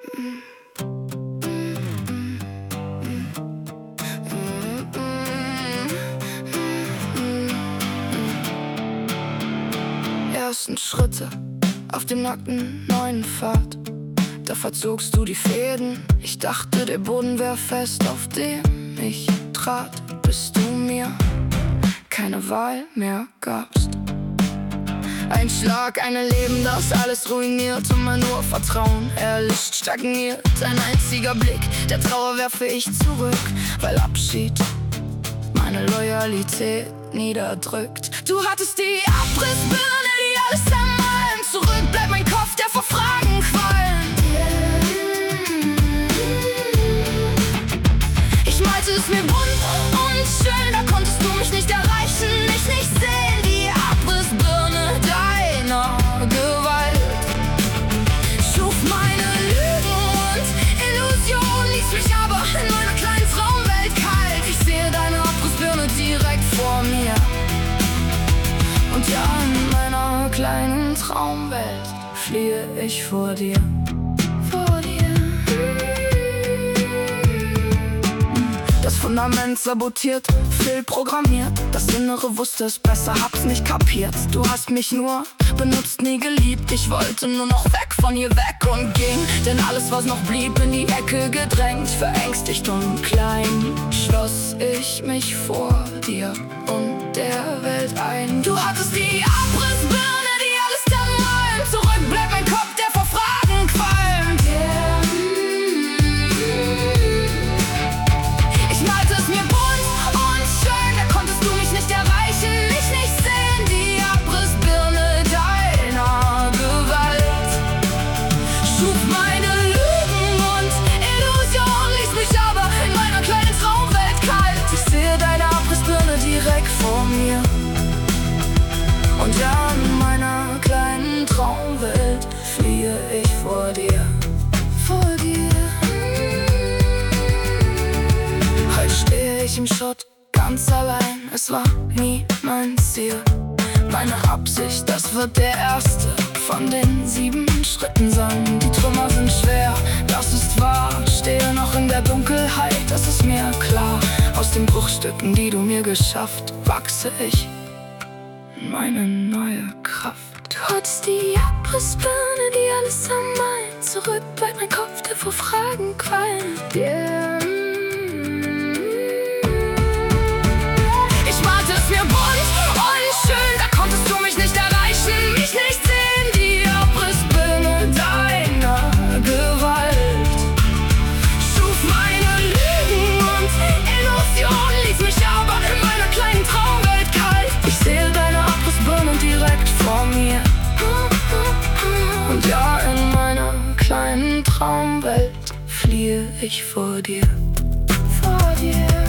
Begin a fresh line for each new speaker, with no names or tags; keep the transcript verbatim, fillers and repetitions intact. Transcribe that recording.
Ersten Schritte auf dem nackten neuen Pfad, da verzogst du die Fäden. Ich dachte, der Boden wär fest, auf dem ich trat, bis du mir keine Wahl mehr gabst. Ein Schlag, ein Leben, das alles ruiniert und mein Urvertrauen erlischt, stagniert. Ein einziger Blick, der Trauer werfe ich zurück, weil Abschied meine Loyalität niederdrückt. Du hattest die Abrissbirne, die alles zermalmt. Zurück bleibt mein Kopf, der vor Fragen qualmt. Ich malte es mir bunt und schön, da konntest du mich nicht erreichen, mich nicht sehen. Die Abrissbirne deiner Gewalt schuf meine Lügen und Illusionen, ließ mich aber in meiner kleinen Traumwelt kalt. Ich sehe deine Abrissbirne direkt vor mir. Und ja, in meiner kleinen Traumwelt fliehe ich vor dir. Vor dir. Das Fundament sabotiert, fehlprogrammiert. Das Innere wusste es besser, hab's nicht kapiert. Du hast mich nur benutzt, nie geliebt. Ich wollte nur noch weg von hier weg und ging, denn alles, was noch blieb, in die Ecke gedrängt. Verängstigt und klein schloss ich mich vor dir und der Welt ein. Du hattest die Abrissbirne, die alles zermalmt. Zurück bleibt mein Kopf, der vor Fragen qualmt. Yeah. Ich malte es mir bunt und schön, da konntest du mich nicht erreichen, mich nicht sehen. Die Abrissbirne deiner Gewalt schuf meine Lügen und Illusionen, ließ mich aber in meiner kleinen Traumwelt kalt. Ich sehe deine Abrissbirne direkt vor mir. Und ja, in meiner kleinen Traumwelt fliehe ich vor dir. Vor dir. Heute stehe ich im Schutt, ganz allein. Es war nie mein Ziel, meine Absicht, das wird der erste von den sieben Schritten sein. Die Trümmer sind schwer, das ist wahr. Stehe noch in der Dunkelheit, das ist mir klar. Aus den Bruchstücken, die du mir geschafft, wachse ich in meine neue Kraft. Du hattest die Abrissbirne, die alles zermalmt. Zurück bleibt mein Kopf, der vor Fragen qualmt. Yeah. Ich malte es mir bunt und schön, da konntest du mich nicht erreichen, mich nicht sehen. Die Abrissbirne deiner Gewalt schuf meine Lügen und Illusionen, ließ mich aber in meiner kleinen Traumwelt kalt. Ich sehe deine Abrissbirne direkt vor mir. Und ja, in meiner kleinen Traumwelt fliehe ich vor dir. Vor dir.